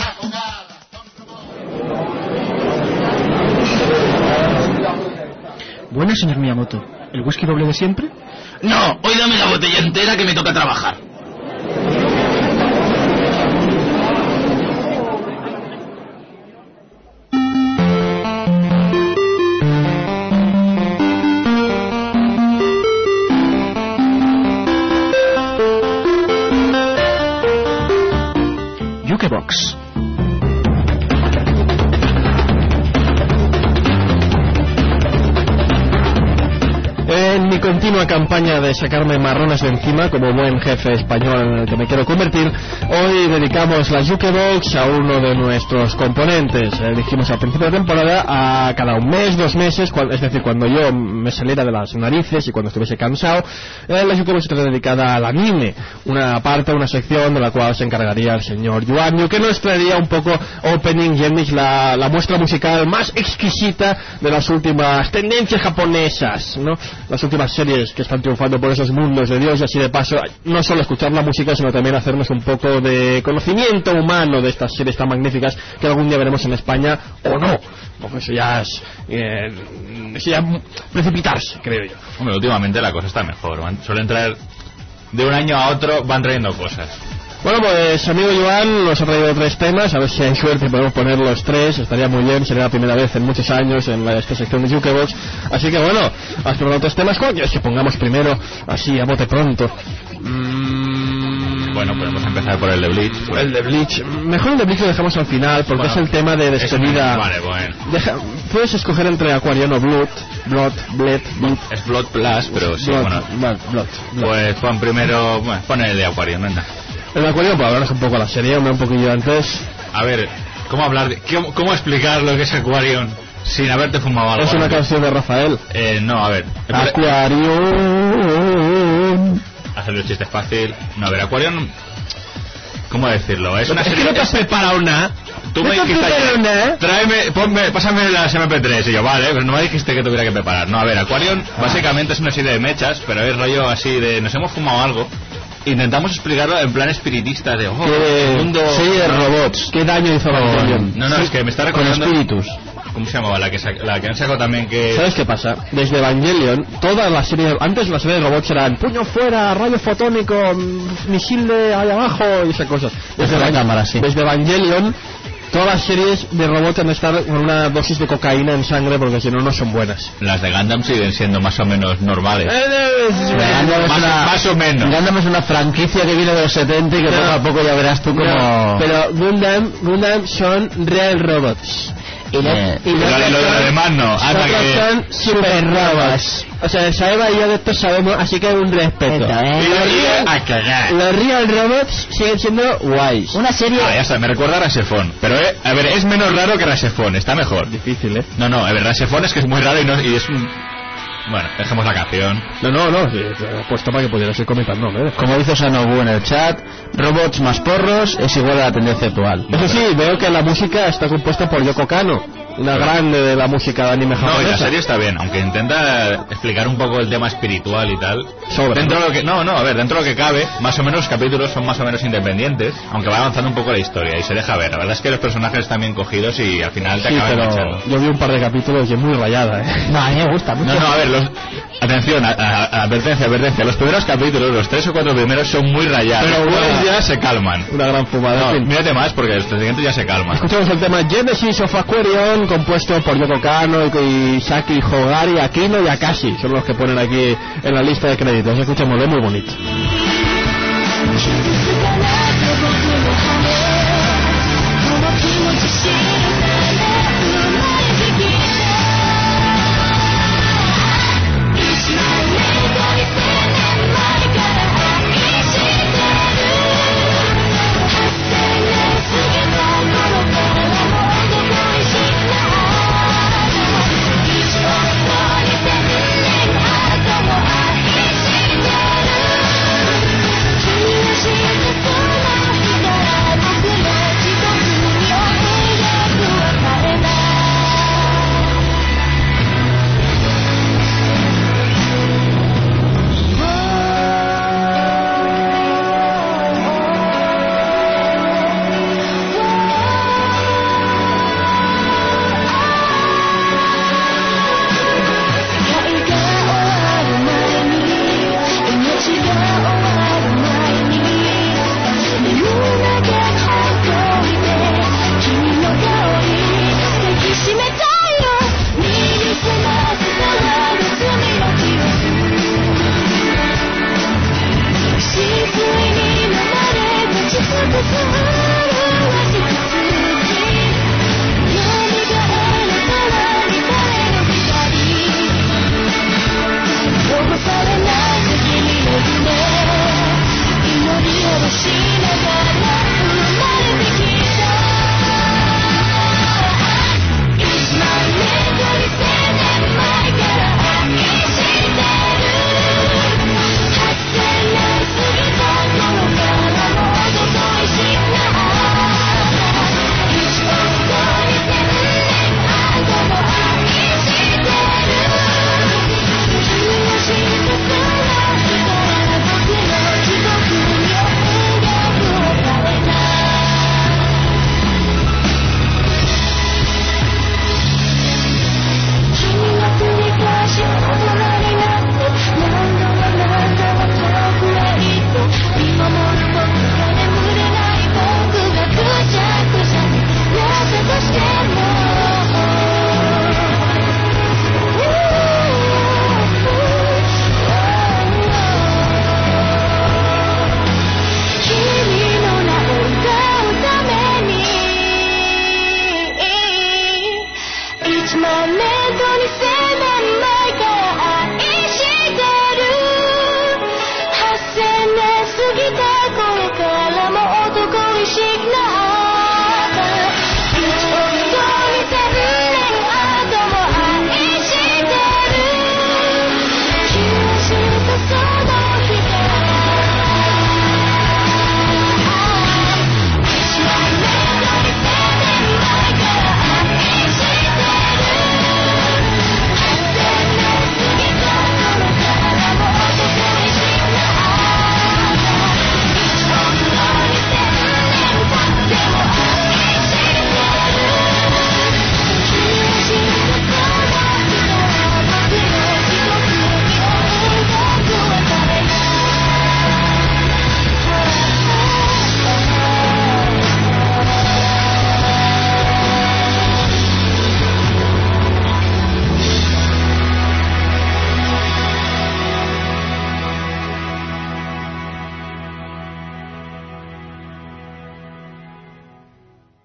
Buenas, señor Miyamoto. ¿El whisky doble de siempre? No, hoy dame la botella entera que me toca trabajar. Jukebox. En mi continua campaña de sacarme marrones de encima como buen jefe español en el que me quiero convertir, hoy dedicamos la Jukebox a uno de nuestros componentes. Eh, dijimos al principio de temporada a cada un mes, dos meses, cual, es decir, cuando yo me saliera de las narices y cuando estuviese cansado, eh, la Jukebox está dedicada al anime, una parte, una sección de la cual se encargaría el señor Yuanyu, que nos traería un poco opening y ending, la, la muestra musical más exquisita de las últimas tendencias japonesas, ¿no? Las últimas series que están triunfando por esos mundos de Dios, y así de paso no solo escuchar la música, sino también hacernos un poco de conocimiento humano de estas series tan magníficas que algún día veremos en España o no, porque eso ya es eh, eso ya precipitarse, creo yo. Hombre, últimamente la cosa está mejor. Van- suelen traer... De un año a otro van trayendo cosas. Bueno, pues amigo Joan nos ha traído tres temas, a ver si hay suerte y podemos poner los tres, estaría muy bien, sería la primera vez en muchos años en la, esta sección de Jukebox, así que bueno, has preparado tres temas. ¿Cuál quieres que pongamos primero, así a bote pronto? Mm, Bueno, podemos empezar por el de Bleach. pues. El de Bleach, mejor el de Bleach lo dejamos al final porque Bueno, es el tema de despedida. Vale, bueno. Deja, puedes escoger entre Aquarion o Blood, Blood, Bled, Blood, Es Blood Plus, pero sí, Blood, bueno. Blood, Blood, Blood. Pues pon primero... Bueno, pon el de Aquarium, venga. El de Aquarion, pues hablarnos un poco de la serie, hombre, un poquillo antes. A ver, ¿cómo hablar de... ¿Cómo, cómo explicar lo que es Aquarium sin haberte fumado algo? Es una antes? canción de Rafael. Eh, no, a ver. Aquarion. Hacerle el chiste fácil. No, a ver, Aquarium... ¿Cómo decirlo? Es una Es que serie... no te has preparado nada. Tú no me te has dijiste preparado ayer, nada. tráeme, ponme, pásame las eme pe tres. Y yo, vale, pero no me dijiste que tuviera que preparar. No, a ver, Aquarium básicamente es una serie de mechas, pero es rollo así de... Nos hemos fumado algo. Intentamos explicarlo en plan espiritista de... Oh, ¿Qué el mundo... Serie de robots. ¿Qué daño hizo Evangelion? No, no, es que me está Con recordando... espíritus. ¿Cómo se llamaba? La que, sac- la que han sacado también que... ¿Sabes qué pasa? Desde Evangelion, toda la serie... Antes la serie de robots eran puño fuera, rayo fotónico, mm, misil de ahí abajo y esas cosas. Desde, Desde la Evang- cámara, sí. desde Evangelion, todas las series de robots han de estar con una dosis de cocaína en sangre porque si no, no son buenas. Las de Gundam siguen siendo más o menos normales. Gundam es Más, una, más o menos. Gundam es una franquicia que viene de los setenta y que No. poco a poco ya verás tú como... No, pero Gundam, Gundam son real robots. Y los, Eh, y los Lo, lo, lo son- demás no. Anda Nosotros que... son super robots. O sea, Saeva y yo de esto sabemos, así que un respeto. Esto, ¿eh? Y los real- a cagar. Los real robots siguen siendo guays. Una serie... Ah, ya está, me recuerda a Rasefón. Pero, eh, a ver, es menos raro que Rasefón, está mejor. Difícil, ¿eh? No, no, a ver, Rasefón es que es muy raro y, no, y es un... Bueno, dejemos la canción. No, no, no, sí, te he puesto para que pudieras ir comentando, ¿eh? Como dice Sanobu en el chat, robots más porros es igual a la tendencia actual. Eso sí, veo que la música está compuesta por Yoko Kanno, una grande de la música de anime No, y la japonesa. serie está bien, aunque intenta explicar un poco el tema espiritual y tal. Sobra, Dentro ¿no? de lo que, no, no, a ver, dentro de lo que cabe, más o menos los capítulos son más o menos independientes, aunque va avanzando un poco la historia y se deja ver. La verdad es que los personajes están bien cogidos y al final te Sí, acaban pero enganchando. yo vi un par de capítulos y es muy rayada, ¿eh? No, a mí me gusta mucho. No, no, a ver, los, atención, a, a- a- advertencia, advertencia. Los primeros capítulos, los tres o cuatro primeros son muy rayados. Pero Pero bueno. ya se calman. Una gran fumada. No, en fin. mírate más porque los siguientes ya se calman. Escuchamos el tema Genesis of Aquarion, compuesto por Yoko Kanno y Saki Hogari, Akino y Akashi. Son los que ponen aquí en la lista de créditos. Escuchémoslo, muy bonito. 君の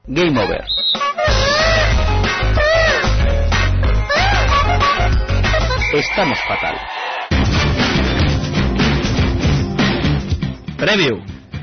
Game Over. Estamos fatal. Preview.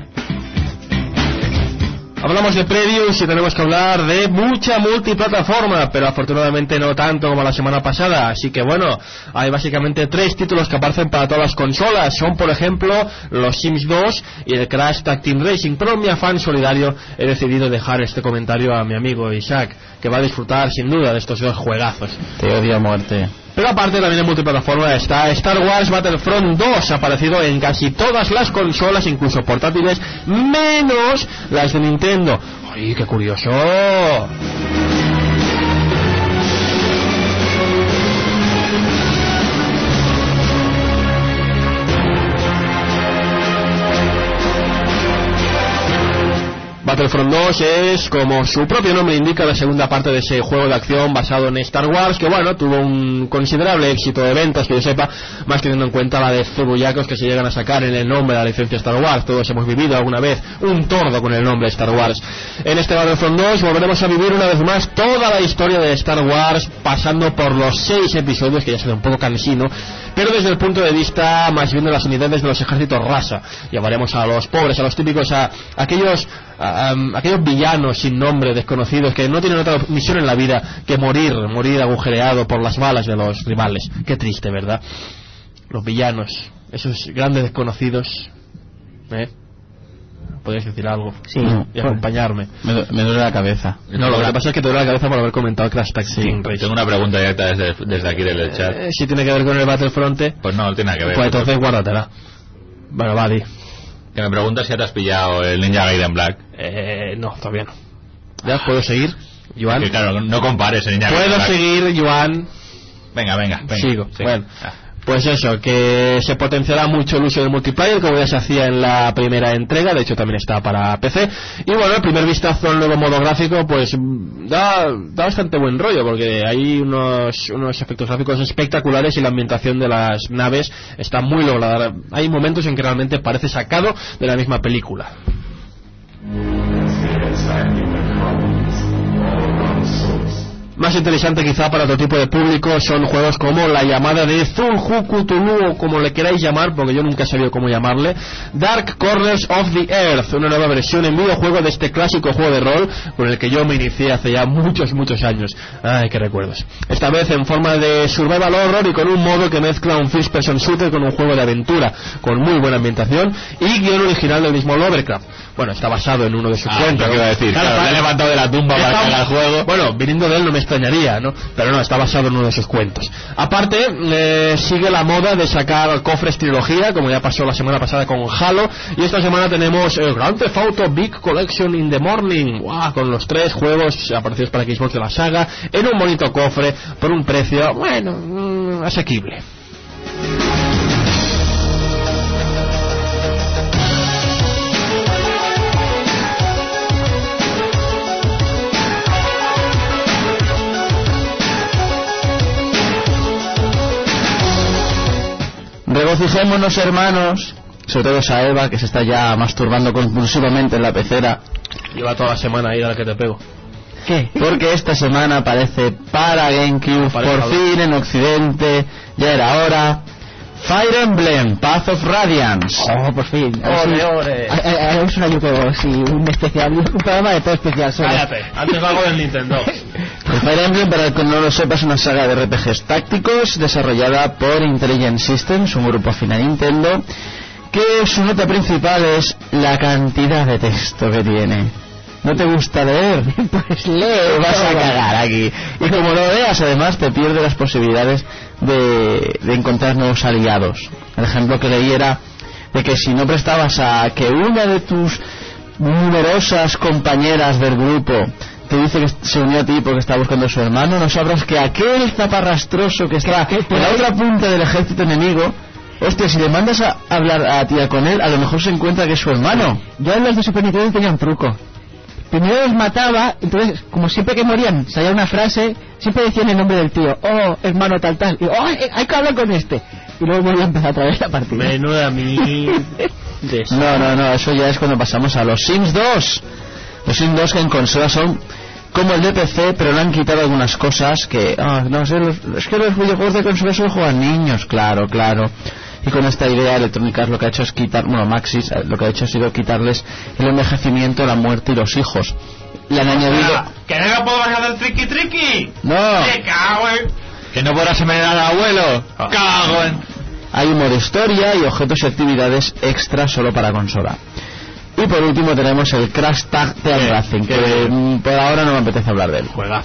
Hablamos de previews y tenemos que hablar de mucha multiplataforma, pero afortunadamente no tanto como la semana pasada. Así que bueno, hay básicamente tres títulos que aparecen para todas las consolas. Son, por ejemplo, los Sims dos y el Crash Tag Team Racing. Pero en mi afán solidario he decidido dejar este comentario a mi amigo Isaac, que va a disfrutar sin duda de estos dos juegazos. Te odio a muerte. Pero aparte también en multiplataforma está Star Wars Battlefront dos, ha aparecido en casi todas las consolas, incluso portátiles, menos las de Nintendo. ¡Ay, qué curioso! Battlefront dos es, como su propio nombre indica, la segunda parte de ese juego de acción basado en Star Wars, que bueno, tuvo un considerable éxito de ventas, que yo sepa, más teniendo en cuenta la de zurullacos que se llegan a sacar en el nombre de la licencia Star Wars. Todos hemos vivido alguna vez un tordo con el nombre Star Wars. En este Battlefront dos volveremos a vivir una vez más toda la historia de Star Wars, pasando por los seis episodios, que ya se ve un poco cansino, pero desde el punto de vista más bien de las unidades de los ejércitos raza. Llamaremos a los pobres, a los típicos, a aquellos a, a, aquellos villanos sin nombre, desconocidos, que no tienen otra misión en la vida que morir, morir agujereado por las balas de los rivales. Qué triste, ¿verdad? Los villanos, esos grandes desconocidos, ¿eh? ¿Podrías decir algo? Sí. Y acompañarme. Me, me duele la cabeza. No, lo que pasa es que te duele la cabeza por haber comentado Crash Tag Team Racing. Tengo una pregunta directa desde, desde aquí del chat. Eh, si tiene que ver con el Battlefront, pues no, no tiene nada que ver. Pues entonces guárdatela. Bueno, va, di. Que me preguntas si ya te has pillado el Ninja Gaiden Black. Eh, no, todavía no. ¿Ya puedo seguir, Joan? Que claro, no compares el Ninja Gaiden ¿Puedo Black. seguir, Joan? Venga, venga, venga. Sigo. Sí. Bueno. Ah. Pues eso, que se potenciará mucho el uso del multiplayer, como ya se hacía en la primera entrega, de hecho también está para P C. Y bueno, el primer vistazo al nuevo modo gráfico, pues da, da bastante buen rollo, porque hay unos, unos efectos gráficos espectaculares y la ambientación de las naves está muy lograda. Hay momentos en que realmente parece sacado de la misma película. Más interesante quizá para otro tipo de público son juegos como la llamada de Cthulhu Cthulhu, o como le queráis llamar, porque yo nunca he sabido cómo llamarle, Dark Corners of the Earth, una nueva versión en videojuego de este clásico juego de rol con el que yo me inicié hace ya muchos, muchos años. Ay, qué recuerdos. Esta vez en forma de survival horror y con un modo que mezcla un first person shooter con un juego de aventura, con muy buena ambientación y guión original del mismo Lovecraft. Bueno, está basado en uno de sus Ah, cuentos. ¿qué iba a decir? Claro, Claro, claro. le he levantado de la tumba para Está- que haga el juego. Bueno, viniendo de él no me extrañaría, ¿no? Pero no, está basado en uno de sus cuentos. Aparte, eh, sigue la moda de sacar cofres trilogía, como ya pasó la semana pasada con Halo, y esta semana tenemos el Grand Theft Auto Big Collection in the Morning, ¡guau! Con los tres juegos aparecidos para Xbox de la saga, en un bonito cofre, por un precio, bueno, mm, asequible. Regocijémonos, hermanos, sobre todo esa Eva que se está ya masturbando compulsivamente en la pecera, Lleva toda la semana ahí a la que te pego. ¿Qué? porque esta semana aparece para GameCube, Aparece por algo. fin en Occidente, ya era hora, Fire Emblem, Path of Radiance. Oh, por fin. Ole, ole. Es una yugo, sí, un especial, un programa de todo especial solo. Cállate, antes algo del Nintendo. El Fire Emblem, para el que no lo sepa, es una saga de R P Gs tácticos desarrollada por Intelligent Systems, un grupo afín a Nintendo, que su nota principal es la cantidad de texto que tiene. ¿No te gusta leer? Pues lee. Te vas a todo. cagar aquí. Y como lo veas, además, te pierdes las posibilidades de, de encontrar nuevos aliados. El ejemplo que leí era de que si no prestabas a que una de tus numerosas compañeras del grupo te dice que se unió a ti porque está buscando a su hermano, no sabrás que aquel zaparrastroso que está en la otra punta del ejército enemigo, hostia, si le mandas a hablar a tía con él, a lo mejor se encuentra que es su hermano. Yo en los de Super Nintendo tenía un truco. Primero los mataba, entonces, como siempre que morían, salía una frase, siempre decían el nombre del tío. Oh, hermano tal tal. Y oh, hay que hablar con este. Y luego volvía a empezar otra vez la partida. Menuda mi... de eso. No, no, no, eso ya es cuando pasamos a los Sims dos. Los Sims dos que en consola son como el de P C, pero le han quitado algunas cosas que... Ah, no sé, los, es que los videojuegos de consola solo juegan niños, claro, claro. Y con esta idea Electronic Arts lo que ha hecho es quitar... Bueno, Maxis lo que ha hecho ha sido quitarles el envejecimiento, la muerte y los hijos. Le han añadido... ¡Que no puedo bajar del triqui triqui! ¡No! ¡Me cago en... ¡Que no podrás envenenar al abuelo! ¡Cago en... Hay un modo historia y objetos y actividades extra solo para consola. Y por último tenemos el Crash Tag Team Racing, que que por ahora no me apetece hablar de él. Juega.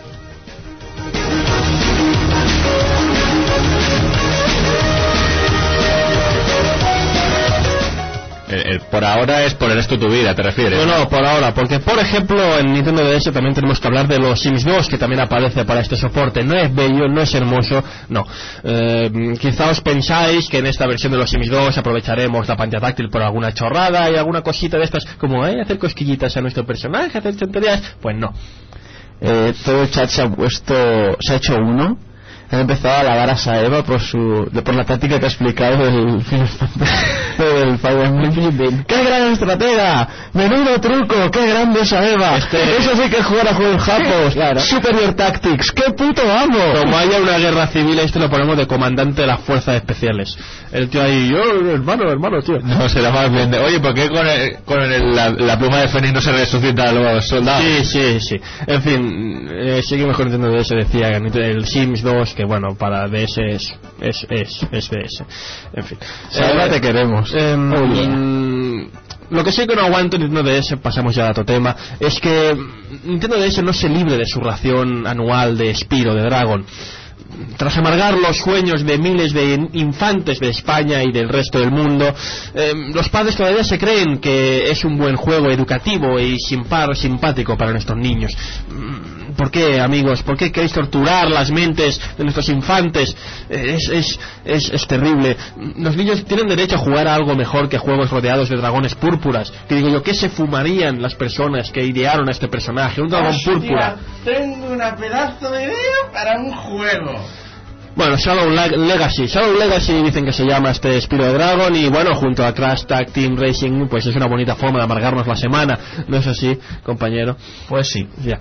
El, el por ahora es por el resto de tu vida, ¿te refieres? No, no, por ahora, porque por ejemplo en Nintendo D S también tenemos que hablar de los Sims dos, que también aparece para este soporte. No es bello, no es hermoso, no. Eh, quizá os pensáis que en esta versión de los Sims dos aprovecharemos la pantalla táctil por alguna chorrada y alguna cosita de estas, como eh, hacer cosquillitas a nuestro personaje, hacer tonterías. Pues no. Eh, todo el chat se ha puesto, se ha hecho uno. Han empezado a alabar a Saeva por su por la táctica que ha explicado del del Fire Emblem. ¡Qué gran estratega! ¡Menudo truco! ¡Qué grande Saeva! Este... Eso sí que es jugar a juegos japos. Claro. Superior Tactics. ¡Qué puto amo! Como haya una guerra civil, esto lo ponemos de comandante de las fuerzas especiales. El tío ahí, yo, hermano, hermano, tío. No, será más bien de, oye, ¿por qué con, el, con el, la, la pluma de Fénix no se resucita a los soldados? Sí, sí, sí. En fin, eh, seguimos con Nintendo D S, decía el Sims dos, que bueno, para D S es es es, es D S. En fin, ahora eh, te queremos. Eh, oh, yeah. Lo que sí que no aguanto en Nintendo D S, pasamos ya a otro tema, es que Nintendo D S no se libre de su ración anual de Spyro de Dragon. Tras amargar los sueños de miles de infantes de España y del resto del mundo, eh, los padres todavía se creen que es un buen juego educativo y simpar, simpático para nuestros niños. ¿Por qué, amigos? ¿Por qué queréis torturar las mentes de nuestros infantes? Eh, es, es, es, es terrible. Los niños tienen derecho a jugar a algo mejor que juegos rodeados de dragones púrpuras. Que digo yo, ¿qué se fumarían las personas que idearon a este personaje? Un dragón Hostia, púrpura. Tengo una pedazo de idea para un juego. Bueno, Shadow Legacy. Shadow Legacy dicen que se llama este Spyro Dragon y bueno, junto a Crash Tag Team Racing, pues es una bonita forma de amargarnos la semana. ¿No es así, compañero? Pues sí. Ya.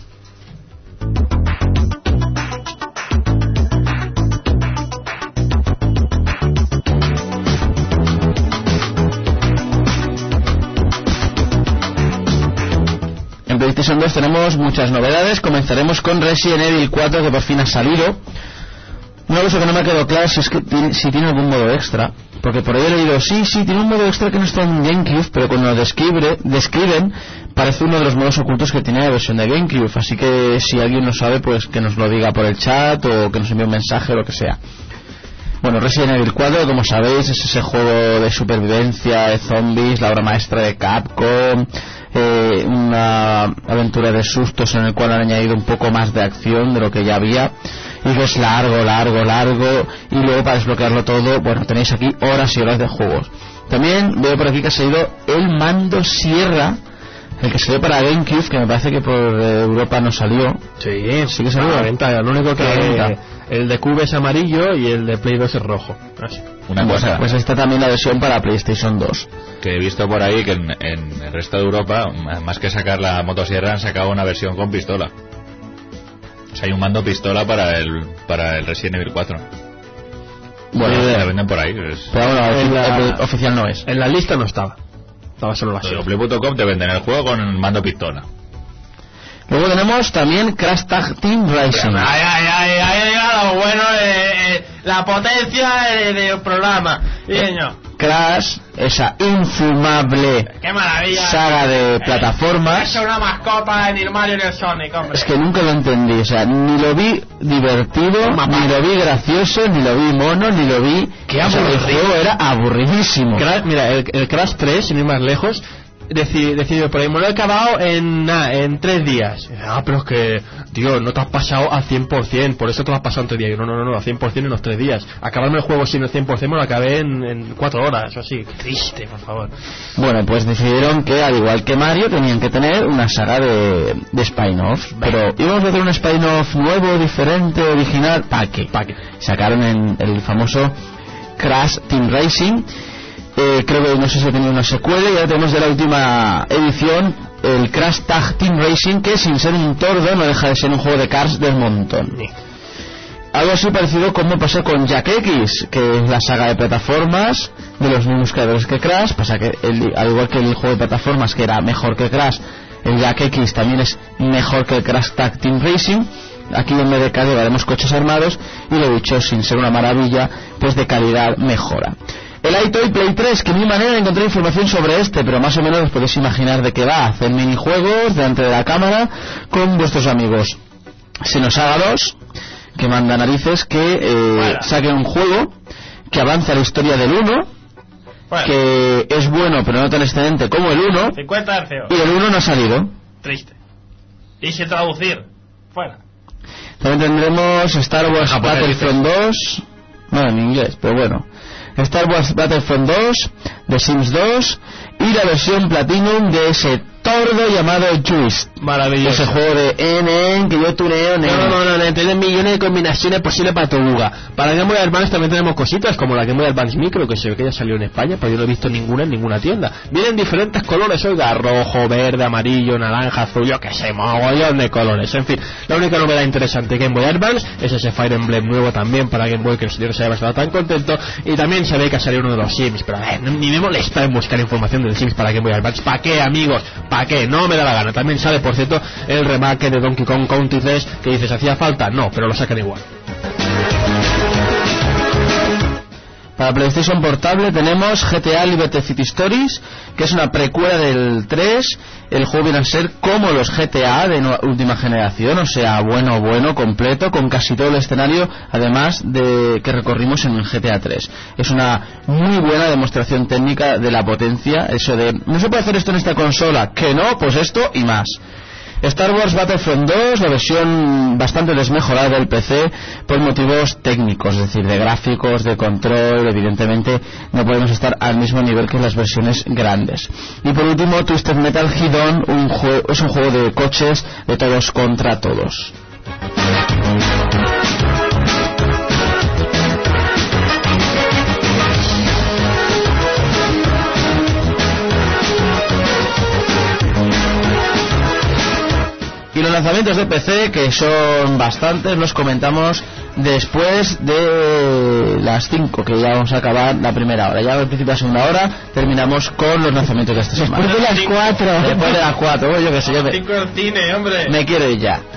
En PlayStation dos tenemos muchas novedades. Comenzaremos con Resident Evil cuatro, que por fin ha salido. Una cosa que no me ha quedado claro es que tiene, si tiene algún modo extra, porque por ahí he leído, sí, sí, tiene un modo extra que no está en GameCube, pero cuando lo describe, describen, parece uno de los modos ocultos que tiene la versión de GameCube, así que si alguien no sabe, pues que nos lo diga por el chat o que nos envíe un mensaje o lo que sea. Bueno, Resident Evil cuatro, como sabéis, es ese juego de supervivencia, de zombies, la obra maestra de Capcom, eh, una aventura de sustos en el cual han añadido un poco más de acción de lo que ya había, y que es largo, largo, largo, y luego para desbloquearlo todo, bueno, tenéis aquí horas y horas de juegos. También veo por aquí que ha salido el mando Sierra, el que salió para GameCube, que me parece que por Europa no salió. Sí, sí que salió a la venta. Lo único que el de Cube es amarillo y el de Play dos es rojo. Así. Una cosa, pues está también la versión para PlayStation dos. Que he visto por ahí que en, en el resto de Europa, más que sacar la motosierra, han sacado una versión con pistola. O sea, hay un mando pistola para el para el Resident Evil cuatro. Bueno, sí, la venden por ahí. Es... Pero bueno, en la, el oficial no es. En la lista no estaba. Estaba solo la serie. Play punto com te venden el juego con el mando pistola. Luego tenemos también Crash Tag Team Racing. Ay, ay, ay, ay, ay, lo bueno, eh, eh, la potencia del de programa. Niño. Crash, esa infumable Qué maravilla, saga de plataformas. Es una mascota ni el Mario ni el Sonic, hombre. Es que nunca lo entendí, o sea, ni lo vi divertido, ni lo vi gracioso, ni lo vi mono, ni lo vi... Qué o sea, el juego era aburridísimo. Crash, mira, el, el Crash tres, sin ir más lejos, decidido por ahí, me lo he acabado en nah, en tres días. Ah, pero es que, tío, no te has pasado al cien por ciento, por eso te lo has pasado en tres días. No, no, no, no, al cien por ciento en los tres días. Acabarme el juego sin el cien por ciento me lo acabé en, en cuatro horas, o así. Qué triste, por favor. Bueno, pues decidieron que, al igual que Mario, tenían que tener una saga de, de spin-offs. Pero íbamos a hacer un spin-off nuevo, diferente, original. ¿Para qué? ¿Para qué? Sacaron en el famoso Crash Team Racing. Eh, creo que no sé si ha tenido una secuela. Y ahora tenemos de la última edición el Crash Tag Team Racing, que sin ser un tordo no deja de ser un juego de cars del montón. Algo así parecido como pasa con Jack X, que es la saga de plataformas de los mismos creadores que Crash. Pasa que el, al igual que el juego de plataformas que era mejor que Crash, el Jack X también es mejor que el Crash Tag Team Racing. Aquí en vez de K D haremos coches armados, y lo dicho, sin ser una maravilla, pues de calidad mejora. El iToy Play tres, que mi manera de encontrar información sobre este, pero más o menos os podéis imaginar de qué va. Hacer minijuegos delante de la cámara con vuestros amigos. Se nos haga dos, que manda narices, que eh, saque un juego que avanza la historia del uno, bueno, que es bueno pero no tan excelente como el uno, cincuenta hercios, y el uno no ha salido. Triste. Y sin traducir. Fuera. También tendremos Star Wars Battlefront dos, bueno, en inglés, pero bueno. Star Wars Battlefront dos, The Sims dos y la versión Platinum de ese tordo llamado Juice. Maravilloso. Ese juego de N N que yo tuneo. No, no, no, no, tiene millones de combinaciones posibles para tu buga. Para Game Boy Advance también tenemos cositas como la Game Boy Advance Micro, que se ve que ya salió en España, pero yo no he visto ninguna en ninguna tienda. Vienen diferentes colores, oiga, rojo, verde, amarillo, naranja, azul, yo que sé, mogollón de colores. En fin, la única novedad interesante de Game Boy Advance es ese Fire Emblem nuevo también para Game Boy, que el señor se haya estado tan contento. Y también se ve que ha salido uno de los Sims, pero a ver, ni me molesta en buscar información del Sims para Game Boy Advance. ¿Para qué, amigos? ¿Para qué? No me da la gana. También sale, por cierto, el remake de Donkey Kong Country tres, que dices, ¿hacía falta? No, pero lo sacan igual. Para PlayStation Portable tenemos G T A Liberty City Stories, que es una precuela del tres. El juego viene a ser como los G T A de no, última generación, o sea, bueno, bueno, completo, con casi todo el escenario, además de que recorrimos en el G T A tres. Es una muy buena demostración técnica de la potencia, eso de, ¿no se puede hacer esto en esta consola? Que no, pues esto y más. Star Wars Battlefront dos, la versión bastante desmejorada del P C por motivos técnicos, es decir, de gráficos, de control. Evidentemente no podemos estar al mismo nivel que las versiones grandes. Y por último, Twisted Metal Head-On, un jue- es un juego de coches de todos contra todos. Y los lanzamientos de P C, que son bastantes, los comentamos después de las cinco, que ya vamos a acabar la primera hora. Ya al principio de la segunda hora terminamos con los lanzamientos de esta semana. Después de las cuatro. Después de las cuatro, yo que sé, yo me, cinco del cine, hombre. me quiero ir ya.